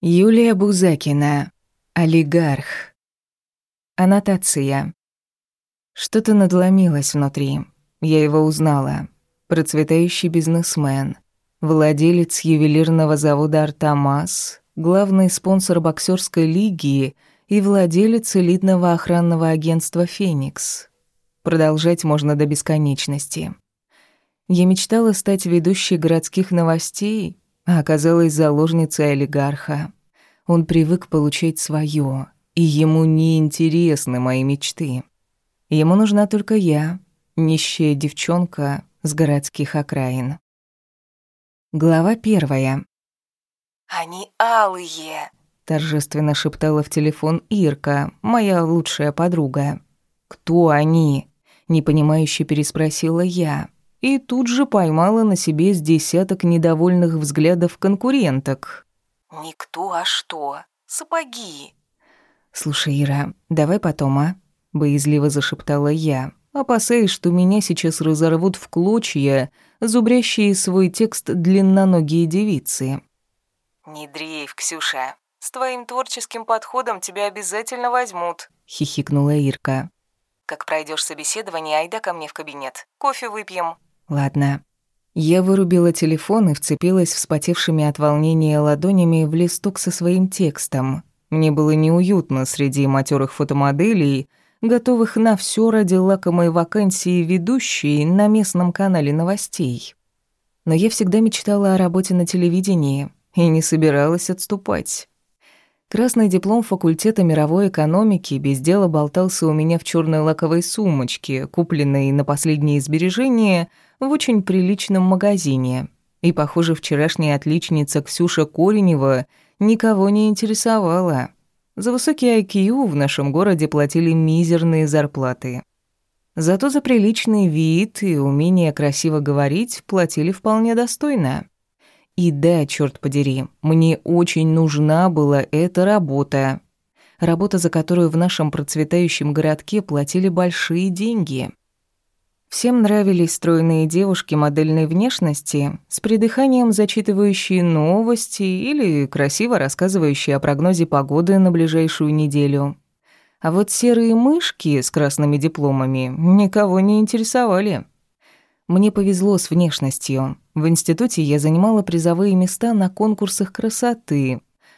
Юлия Бузакина. Олигарх. Аннотация. Что-то надломилось внутри. Я его узнала. Процветающий бизнесмен, владелец ювелирного завода «Артамас», главный спонсор боксерской лиги и владелец элитного охранного агентства «Феникс». Продолжать можно до бесконечности. Я мечтала стать ведущей городских новостей, а оказалась заложницей олигарха. Он привык получать своё, и ему не интересны мои мечты. Ему нужна только я, нищая девчонка с городских окраин. Глава 1. «Они алые!» — торжественно шептала в телефон Ирка, моя лучшая подруга. «Кто они?» — непонимающе переспросила я. И тут же поймала на себе с десяток недовольных взглядов конкуренток. «Никто, а что? Сапоги!» «Слушай, Ира, давай потом, а?» — боязливо зашептала я, опасаясь, что меня сейчас разорвут в клочья зубрящие свой текст длинноногие девицы. «Не дрейф, Ксюша. С твоим творческим подходом тебя обязательно возьмут», — хихикнула Ирка. «Как пройдешь собеседование, айда ко мне в кабинет. Кофе выпьем». «Ладно». Я вырубила телефон и вцепилась вспотевшими от волнения ладонями в листок со своим текстом. Мне было неуютно среди матёрых фотомоделей, готовых на всё ради лакомой вакансии ведущей на местном канале новостей. Но я всегда мечтала о работе на телевидении и не собиралась отступать. Красный диплом факультета мировой экономики без дела болтался у меня в чёрной лаковой сумочке, купленной на последние сбережения в очень приличном магазине. И, похоже, вчерашняя отличница Ксюша Коренева никого не интересовала. За высокий IQ в нашем городе платили мизерные зарплаты. Зато за приличный вид и умение красиво говорить платили вполне достойно. И да, чёрт подери, мне очень нужна была эта работа. Работа, за которую в нашем процветающем городке платили большие деньги. Всем нравились стройные девушки модельной внешности, с придыханием зачитывающие новости или красиво рассказывающие о прогнозе погоды на ближайшую неделю. А вот серые мышки с красными дипломами никого не интересовали. Мне повезло с внешностью. В институте я занимала призовые места на конкурсах красоты,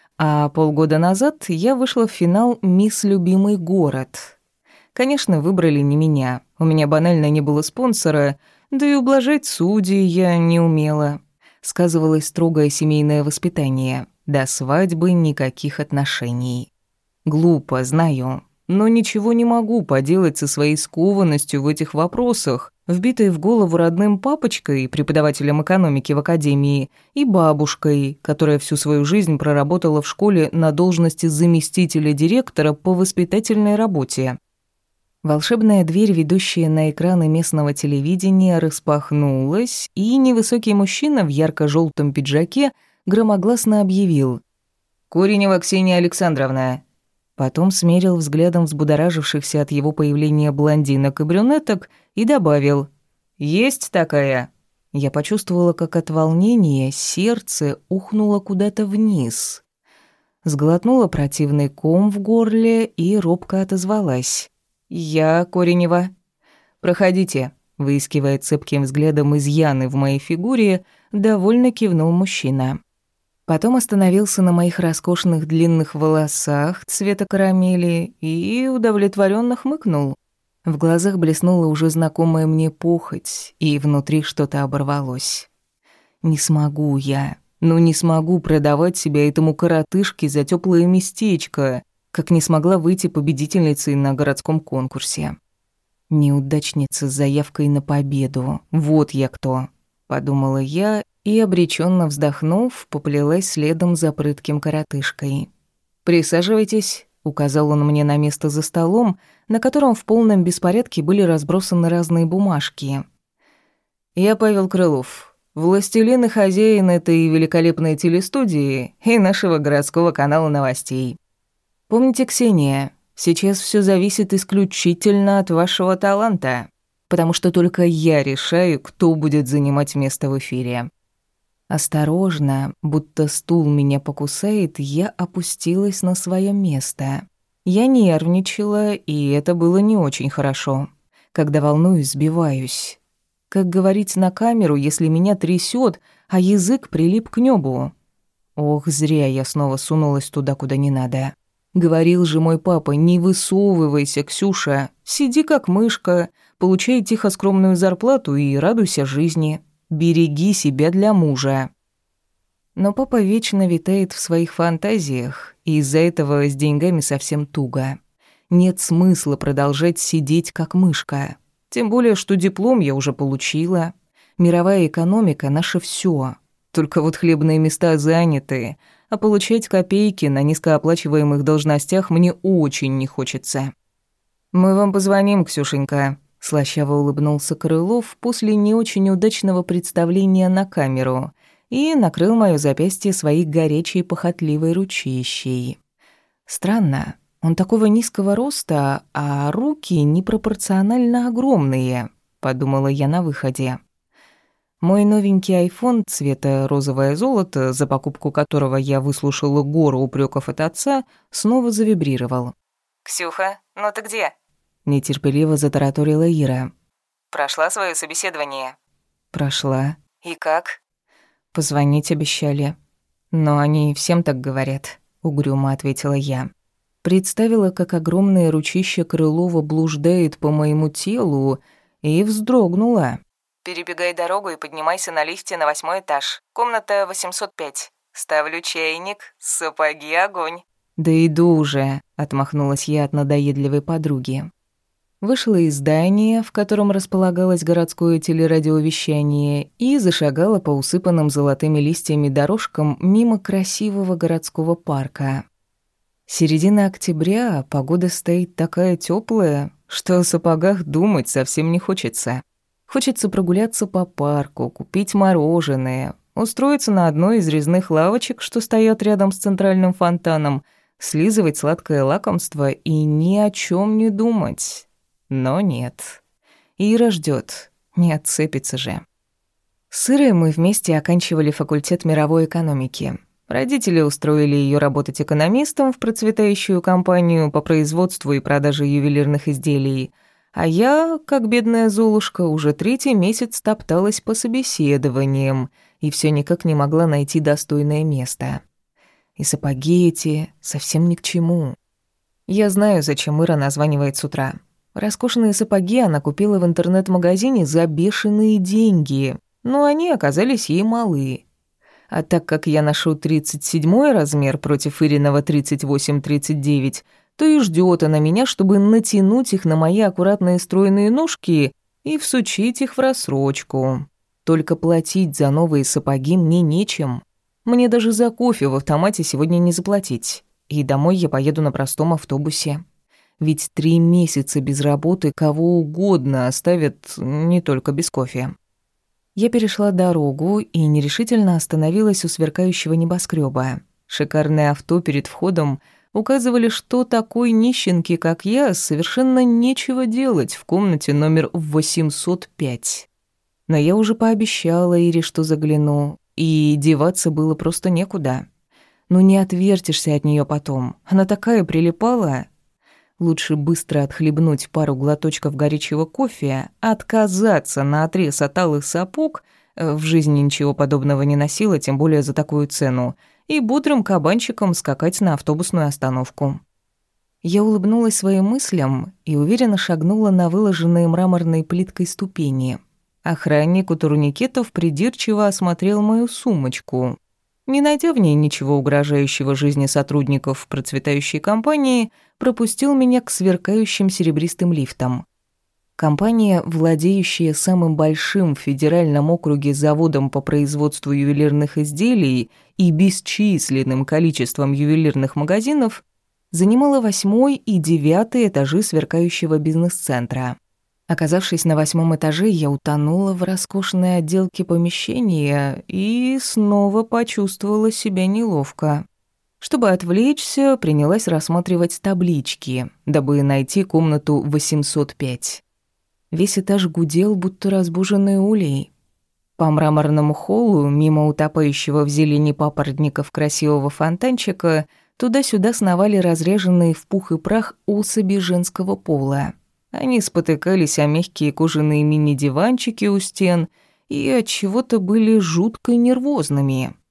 а полгода назад я вышла в финал «Мисс Любимый город». Конечно, выбрали не меня. У меня банально не было спонсора, да и ублажать судей я не умела. Сказывалось строгое семейное воспитание. До свадьбы никаких отношений. Глупо, знаю, но ничего не могу поделать со своей скованностью в этих вопросах, вбитой в голову родным папочкой, преподавателем экономики в академии, и бабушкой, которая всю свою жизнь проработала в школе на должности заместителя директора по воспитательной работе. Волшебная дверь, ведущая на экраны местного телевидения, распахнулась, и невысокий мужчина в ярко-желтом пиджаке громогласно объявил: «Коренева Ксения Александровна». Потом смерил взглядом взбудоражившихся от его появления блондинок и брюнеток и добавил: «Есть такая». Я почувствовала, как от волнения сердце ухнуло куда-то вниз. Сглотнула противный ком в горле и робко отозвалась: «Я Коренева». «Проходите», — выискивая цепким взглядом изъяны в моей фигуре, довольно кивнул мужчина. Потом остановился на моих роскошных длинных волосах цвета карамели и удовлетворенно хмыкнул. В глазах блеснула уже знакомая мне похоть, и внутри что-то оборвалось. Не смогу я, не смогу продавать себя этому коротышке за тёплое местечко, как не смогла выйти победительницей на городском конкурсе. Неудачница с заявкой на победу. Вот я кто, подумала я и, обреченно вздохнув, поплелась следом за прытким коротышкой. «Присаживайтесь», — указал он мне на место за столом, на котором в полном беспорядке были разбросаны разные бумажки. «Я Павел Крылов, властелин и хозяин этой великолепной телестудии и нашего городского канала новостей. Помните, Ксения, сейчас всё зависит исключительно от вашего таланта, потому что только я решаю, кто будет занимать место в эфире». Осторожно, будто стул меня покусает, я опустилась на свое место. Я нервничала, и это было не очень хорошо. Когда волнуюсь, сбиваюсь. Как говорить на камеру, если меня трясет, а язык прилип к небу? Ох, зря я снова сунулась туда, куда не надо. Говорил же мой папа: не высовывайся, Ксюша, сиди как мышка, получай тихо скромную зарплату и радуйся жизни. Береги себя для мужа. Но папа вечно витает в своих фантазиях, и из-за этого с деньгами совсем туго. Нет смысла продолжать сидеть как мышка. Тем более, что диплом я уже получила. Мировая экономика — наше всё. Только вот хлебные места заняты, а получать копейки на низкооплачиваемых должностях мне очень не хочется. «Мы вам позвоним, Ксюшенька», — слащаво улыбнулся Крылов после не очень удачного представления на камеру и накрыл моё запястье своей горячей похотливой ручищей. Странно, он такого низкого роста, а руки непропорционально огромные, подумала я на выходе. Мой новенький айфон цвета розовое золото, за покупку которого я выслушала гору упреков от отца, снова завибрировал. «Ксюха, ну ты где?» Нетерпеливо затараторила Ира. «Прошла свое собеседование?» Прошла. «И как?» Позвонить обещали. Но они всем так говорят, угрюмо ответила я. Представила, как огромное ручище Крылова блуждает по моему телу, и вздрогнула. «Перебегай дорогу и поднимайся на лифте на 8-й этаж. Комната 805. Ставлю чайник, сапоги огонь». «Да иду уже», — отмахнулась я от надоедливой подруги. Вышла из здания, в котором располагалось городское телерадиовещание, и зашагала по усыпанным золотыми листьями дорожкам мимо красивого городского парка. Середина октября, погода стоит такая тёплая, что о сапогах думать совсем не хочется. Хочется прогуляться по парку, купить мороженое, устроиться на одной из резных лавочек, что стоят рядом с центральным фонтаном, слизывать сладкое лакомство и ни о чём не думать. Но нет. Ира ждёт, не отцепится же. С Ирой мы вместе оканчивали факультет мировой экономики. Родители устроили её работать экономистом в процветающую компанию по производству и продаже ювелирных изделий, а я, как бедная Золушка, уже 3-й месяц топталась по собеседованиям и всё никак не могла найти достойное место. И сапоги эти совсем ни к чему. Я знаю, зачем Ира названивает с утра. Роскошные сапоги она купила в интернет-магазине за бешеные деньги, но они оказались ей малы. А так как я ношу 37-й размер против Ириного 38-39, то и ждёт она меня, чтобы натянуть их на мои аккуратные стройные ножки и всучить их в рассрочку. Только платить за новые сапоги мне нечем. Мне даже за кофе в автомате сегодня не заплатить. И домой я поеду на простом автобусе. Ведь 3 месяца без работы кого угодно оставят не только без кофе. Я перешла дорогу и нерешительно остановилась у сверкающего небоскрёба. Шикарные авто перед входом указывали, что такой нищенке, как я, совершенно нечего делать в комнате номер 805. Но я уже пообещала Ире, что загляну, и деваться было просто некуда. Ну не отвертишься от неё потом, она такая прилипала. Лучше быстро отхлебнуть пару глоточков горячего кофе, отказаться наотрез от алых сапог, в жизни ничего подобного не носила, тем более за такую цену, и бодрым кабанчиком скакать на автобусную остановку. Я улыбнулась своим мыслям и уверенно шагнула на выложенные мраморной плиткой ступени. Охранник у турникетов придирчиво осмотрел мою сумочку. Не найдя в ней ничего угрожающего жизни сотрудников процветающей компании, пропустил меня к сверкающим серебристым лифтам. Компания, владеющая самым большим в федеральном округе заводом по производству ювелирных изделий и бесчисленным количеством ювелирных магазинов, занимала 8-й и 9-й этажи сверкающего бизнес-центра. Оказавшись на 8-м этаже, я утонула в роскошной отделке помещения и снова почувствовала себя неловко. Чтобы отвлечься, принялась рассматривать таблички, дабы найти комнату 805. Весь этаж гудел, будто разбуженный улей. По мраморному холлу, мимо утопающего в зелени папоротников красивого фонтанчика, туда-сюда сновали разреженные в пух и прах особи женского пола. Они спотыкались о мягкие кожаные мини-диванчики у стен и от чего-то были жутко нервозными.